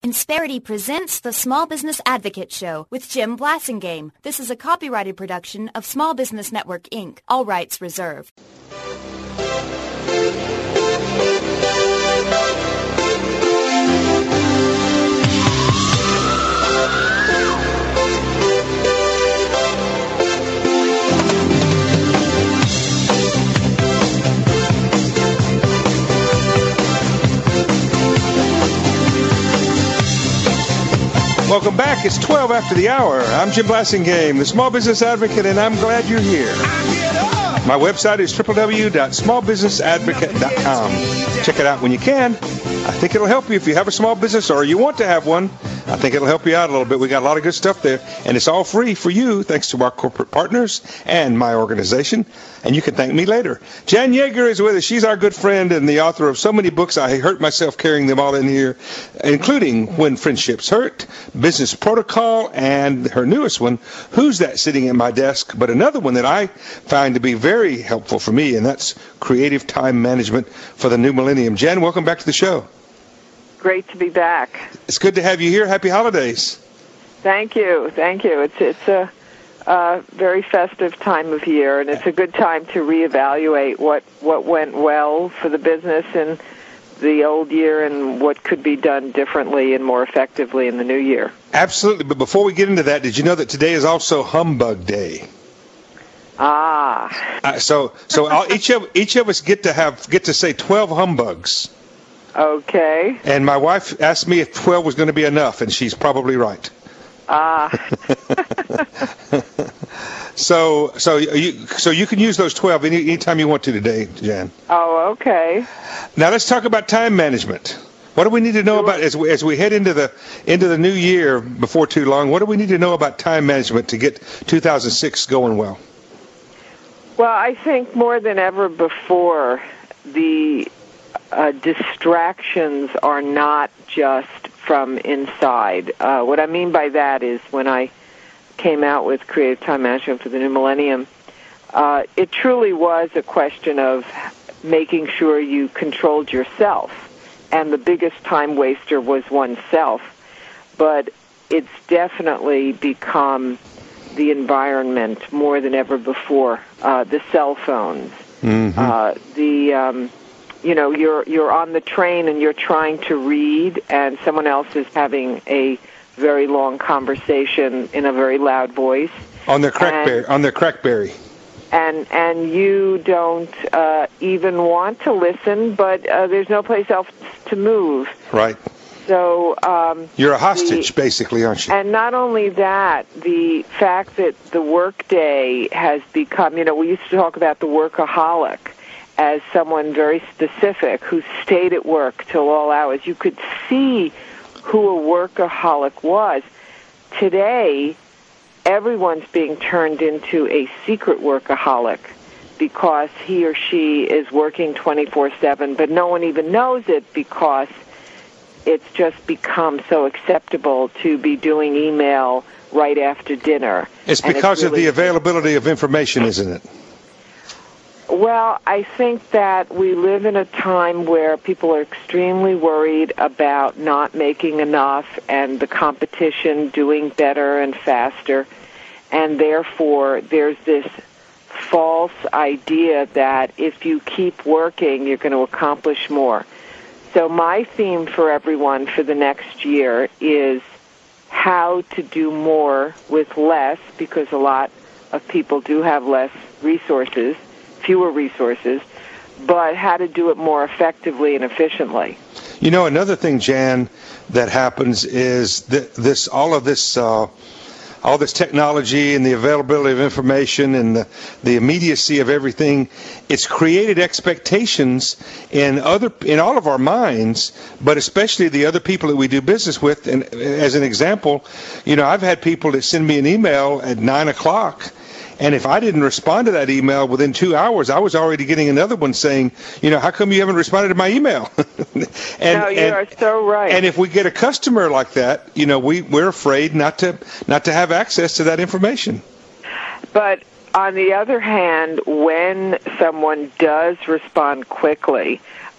Insperity presents the Small Business Advocate Show with Jim Blasingame. This is a copyrighted production of Small Business Network, Inc. All rights reserved. Welcome back. It's 12 after the hour. I'm Jim Blasingame, the Small Business Advocate, and I'm glad you're here. My website is www.smallbusinessadvocate.com. Check it out when you can. I think it'll help you if you have a small business or you want to have one. I think it'll help you out a little bit. We got a lot of good stuff there, and it's all free for you thanks to our corporate partners and my organization, and you can thank me later. Jan Yeager is with us. She's our good friend and the author of so many books. I hurt myself carrying them all in here, including When Friendships Hurt, Business Protocol, and her newest one, Who's That Sitting at My Desk? But another one that I find to be very helpful for me, and that's Creative Time Management for the New Millennium. Jan, welcome back to the show. Great to be back. It's good to have you here. Happy holidays. Thank you. Thank you. It's a very festive time of year, and it's a good time to reevaluate what went well for the business in the old year and what could be done differently and more effectively in the new year. Absolutely. But before we get into that, did you know that today is also Humbug Day? So each of us get to say 12 humbugs. Okay. And my wife asked me if 12 was going to be enough, and she's probably right. So you can use those 12 anytime you want to today, Jan. Oh, okay. Now let's talk about time management. What do we need to know about as we head into the new year before too long? What do we need to know about time management to get 2006 going well? Well, I think more than ever before, the distractions are not just from inside. What I mean by that is when I came out with Creative Time Management for the New Millennium, it truly was a question of making sure you controlled yourself, and the biggest time waster was oneself. But it's definitely become the environment more than ever before. The cell phones, you're on the train and you're trying to read, and someone else is having a very long conversation in a very loud voice on their Crackberry. And you don't even want to listen, but there's no place else to move. Right. So you're a hostage, basically, aren't you? And not only that, the fact that the workday has become, we used to talk about the workaholic as someone very specific who stayed at work till all hours. You could see who a workaholic was. Today, everyone's being turned into a secret workaholic because he or she is working 24/7, but no one even knows it because it's just become so acceptable to be doing email right after dinner. It's because of the availability of information, isn't it? Well, I think that we live in a time where people are extremely worried about not making enough and the competition doing better and faster, and therefore there's this false idea that if you keep working, you're going to accomplish more. So my theme for everyone for the next year is how to do more with less, because a lot of people do have less resources, fewer resources, but how to do it more effectively and efficiently. Another thing, Jan, that happens is that all this technology and the availability of information and the immediacy of everything, it's created expectations in all of our minds, but especially the other people that we do business with. And as an example, I've had people that send me an email at 9 o'clock, and if I didn't respond to that email within 2 hours, I was already getting another one saying, how come you haven't responded to my email? No, you are so right. And if we get a customer like that, we're afraid not to have access to that information. But on the other hand, when someone does respond quickly,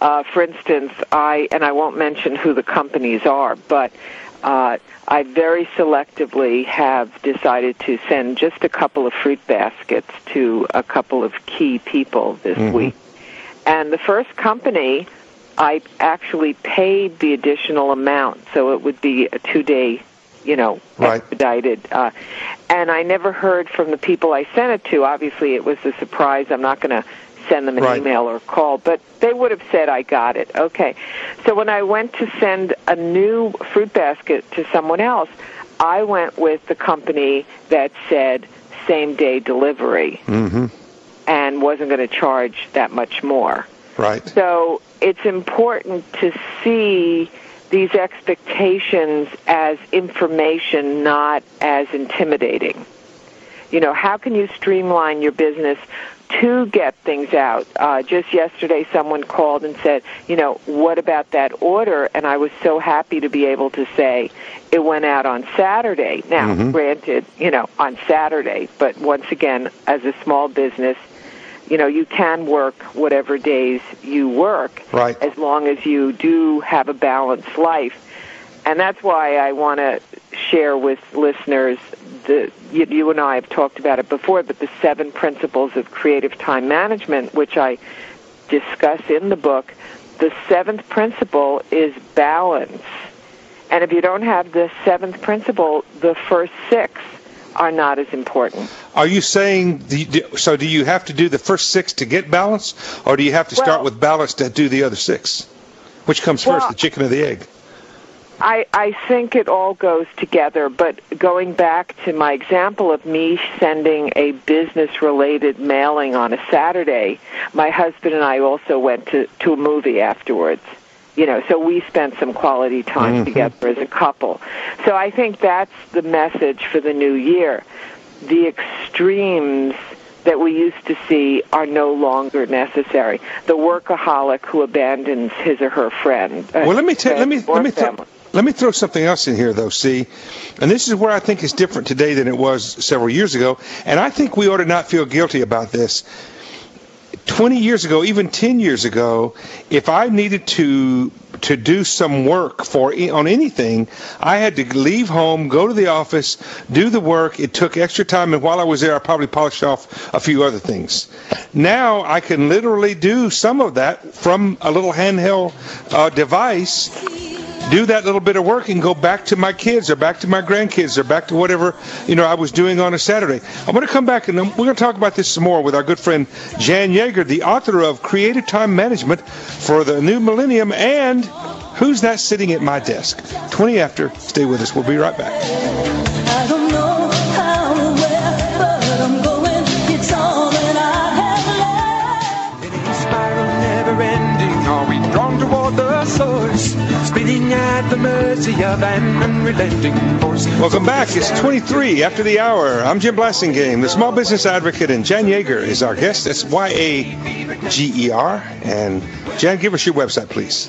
For instance, I won't mention who the companies are, but I very selectively have decided to send just a couple of fruit baskets to a couple of key people this week. And the first company, I actually paid the additional amount, so it would be a 2-day, expedited. And I never heard from the people I sent it to. Obviously, it was a surprise. I'm not going to send them an email or call, but they would have said, I got it. Okay. So when I went to send a new fruit basket to someone else, I went with the company that said same-day delivery and wasn't going to charge that much more. Right. So it's important to see these expectations as information, not as intimidating. How can you streamline your business to get things out? Just yesterday, someone called and said, what about that order? And I was so happy to be able to say it went out on Saturday. Now, granted, on Saturday, but once again, as a small business, you can work whatever days you work, as long as you do have a balanced life. And that's why I want to share with listeners, you and I have talked about it before, but the 7 principles of creative time management, which I discuss in the book. The 7th principle is balance. And if you don't have the 7th principle, the first 6 are not as important. Are you saying, do you have to do the first 6 to get balance, or do you have to start with balance to do the other 6? Which comes first, the chicken or the egg? I think it all goes together, but going back to my example of me sending a business-related mailing on a Saturday, my husband and I also went to a movie afterwards. So we spent some quality time together as a couple. So I think that's the message for the new year. The extremes that we used to see are no longer necessary. The workaholic who abandons his or her friend. Well, let me throw something else in here, though, see? And this is where I think it's different today than it was several years ago. And I think we ought to not feel guilty about this. 20 years ago, even 10 years ago, if I needed to do some work on anything, I had to leave home, go to the office, do the work. It took extra time, and while I was there, I probably polished off a few other things. Now I can literally do some of that from a little handheld device, do that little bit of work and go back to my kids or back to my grandkids or back to whatever I was doing on a Saturday. I'm going to come back and we're going to talk about this some more with our good friend Jan Yeager, the author of Creative Time Management for the New Millennium, and Who's That Sitting at My Desk? 20 after. Stay with us. We'll be right back. I don't know how or where, but I'm going. It's all that I have left. In a spiral never ending, are we drawn toward the source? Spinning at the mercy of an unrelenting force. Welcome back. It's 23 after the hour. I'm Jim Blassingame, the small business advocate, and Jan Yeager is our guest. That's Y-A-G-E-R. And Jan, give us your website, please.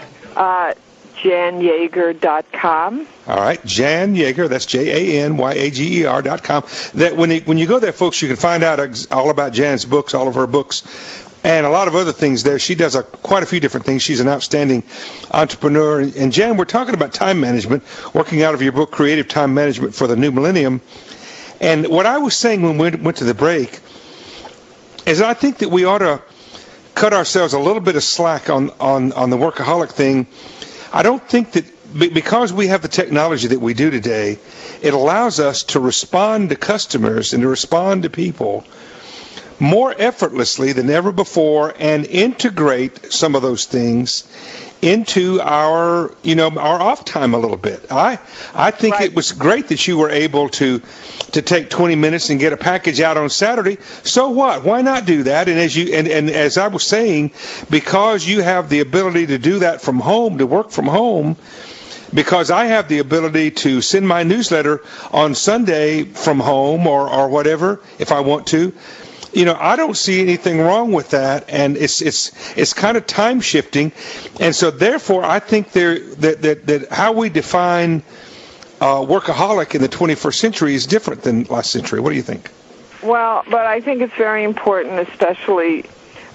JanYeager.com. All right, Jan Yeager, that's JANYAGER.com. That when you go there, folks, you can find out all about Jan's books, all of her books, and a lot of other things there. She does quite a few different things. She's an outstanding entrepreneur. And Jan, we're talking about time management, working out of your book, Creative Time Management for the New Millennium. And what I was saying when we went to the break is I think that we ought to cut ourselves a little bit of slack on the workaholic thing. I don't think that because we have the technology that we do today, it allows us to respond to customers and to respond to people more effortlessly than ever before and integrate some of those things into our off time a little bit. I think it was great that you were able to take 20 minutes and get a package out on Saturday. So what? Why not do that? And as I was saying, because you have the ability to do that from home, to work from home, because I have the ability to send my newsletter on Sunday from home or whatever if I want to. I don't see anything wrong with that, and it's kind of time shifting, and so therefore I think that how we define workaholic in the 21st century is different than last century. What do you think? Well, but I think it's very important, especially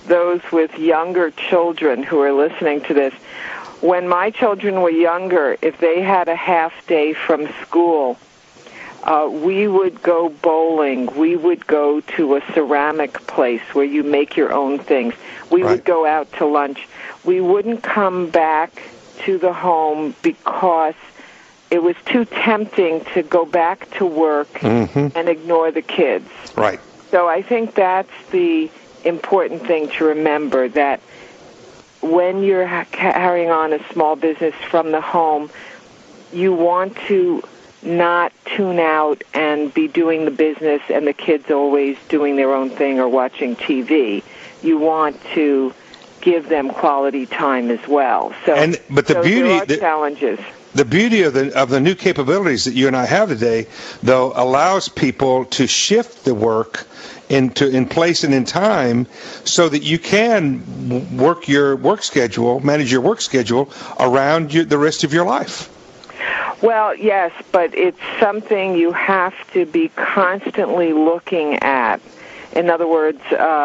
those with younger children who are listening to this. When my children were younger, if they had a half day from school, we would go bowling. We would go to a ceramic place where you make your own things. We would go out to lunch. We wouldn't come back to the home because it was too tempting to go back to work and ignore the kids. Right. So I think that's the important thing to remember, that when you're carrying on a small business from the home, you want to not tune out and be doing the business and the kids always doing their own thing or watching TV. You want to give them quality time as well. But the beauty, there are challenges. The beauty of the new capabilities that you and I have today, though, allows people to shift the work in place and in time, so that you can work your work schedule, manage your work schedule around the rest of your life. Well, yes, but it's something you have to be constantly looking at. In other words,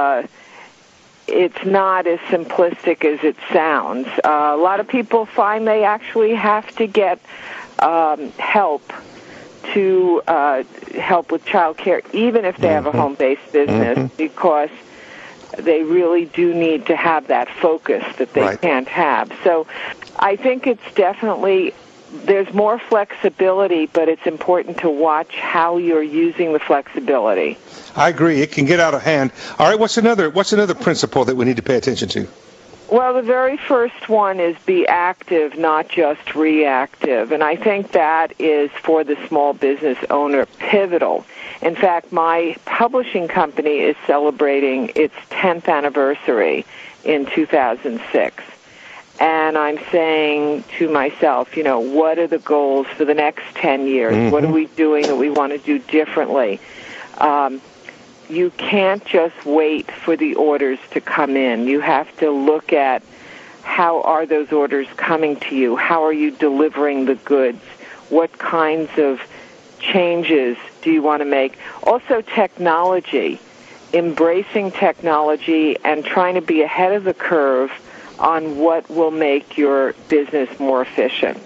it's not as simplistic as it sounds. A lot of people find they actually have to get help to help with child care, even if they have a home-based business, because they really do need to have that focus that they can't have. So I think it's definitely, there's more flexibility, but it's important to watch how you're using the flexibility. I agree. It can get out of hand. All right, what's another principle that we need to pay attention to? Well, the very first one is be active, not just reactive. And I think that is, for the small business owner, pivotal. In fact, my publishing company is celebrating its 10th anniversary in 2006. And I'm saying to myself, what are the goals for the next 10 years? What are we doing that we want to do differently? You can't just wait for the orders to come in. You have to look at, how are those orders coming to you? How are you delivering the goods? What kinds of changes do you want to make? Also, technology, embracing technology and trying to be ahead of the curve on what will make your business more efficient.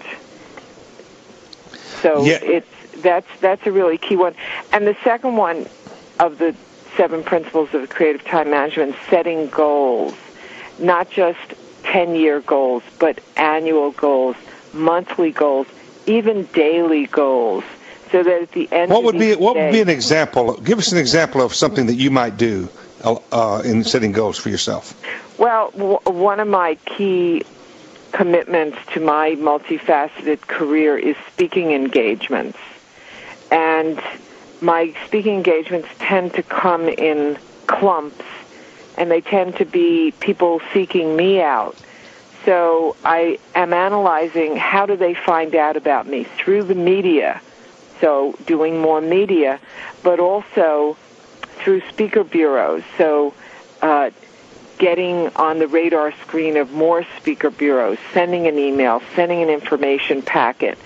So that's a really key one. And the second one of the 7 principles of creative time management, setting goals, not just 10-year goals, but annual goals, monthly goals, even daily goals, so that at the end what would be an example? Give us an example of something that you might do in setting goals for yourself. Well, one of my key commitments to my multifaceted career is speaking engagements. And my speaking engagements tend to come in clumps, and they tend to be people seeking me out. So I am analyzing, how do they find out about me? Through the media, so doing more media, but also through speaker bureaus, so getting on the radar screen of more speaker bureaus, sending an email, sending an information packet,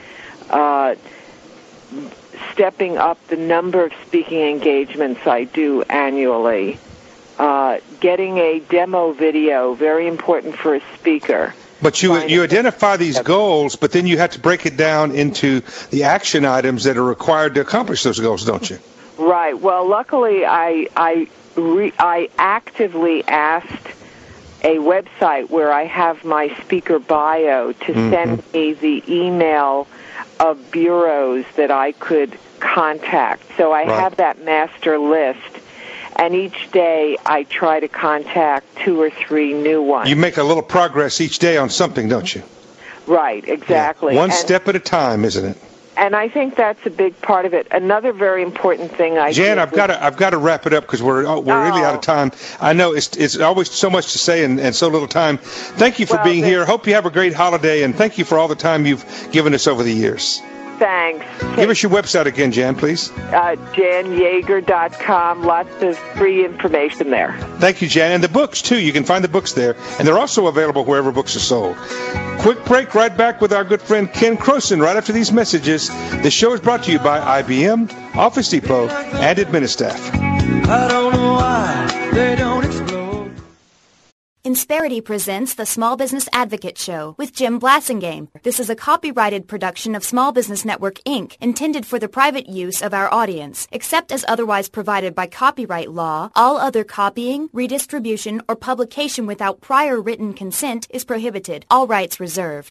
stepping up the number of speaking engagements I do annually, getting a demo video, very important for a speaker. But you identify these goals, but then you have to break it down into the action items that are required to accomplish those goals, don't you? Right. Well, luckily, I actively asked a website where I have my speaker bio to send me the email of bureaus that I could contact. So I have that master list, and each day I try to contact 2 or 3 new ones. You make a little progress each day on something, don't you? Right, exactly. Yeah. One step at a time, isn't it? And I think that's a big part of it. Another very important thing Jan, I've got to wrap it up because we're really out of time. I know it's always so much to say and so little time. Thank you for being here. Hope you have a great holiday, and thank you for all the time you've given us over the years. Thanks. Give us your website again, Jan, please. JanYeager.com. Lots of free information there. Thank you, Jan. And the books, too. You can find the books there. And they're also available wherever books are sold. Quick break, right back with our good friend Ken Croson right after these messages. This show is brought to you by IBM, Office Depot, and Administaff. I don't know why they don't explode. Insperity presents the Small Business Advocate Show with Jim Blasingame. This is a copyrighted production of Small Business Network, Inc., intended for the private use of our audience. Except as otherwise provided by copyright law, all other copying, redistribution, or publication without prior written consent is prohibited. All rights reserved.